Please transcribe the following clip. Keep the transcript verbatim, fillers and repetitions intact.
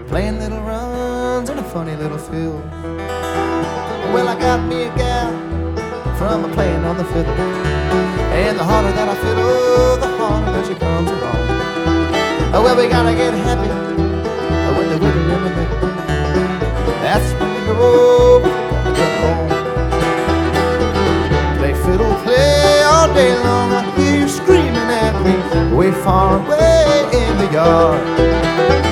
playing little runs in a funny little field. Well, I got me a gal from a playing on the fiddle, and the harder that I fiddle, the harder that she comes along. Oh, well, we gotta get happy when the rhythm in the middle. That's when the road gotta get home. Play fiddle, play all day long. I hear you screaming at me way far away in the yard.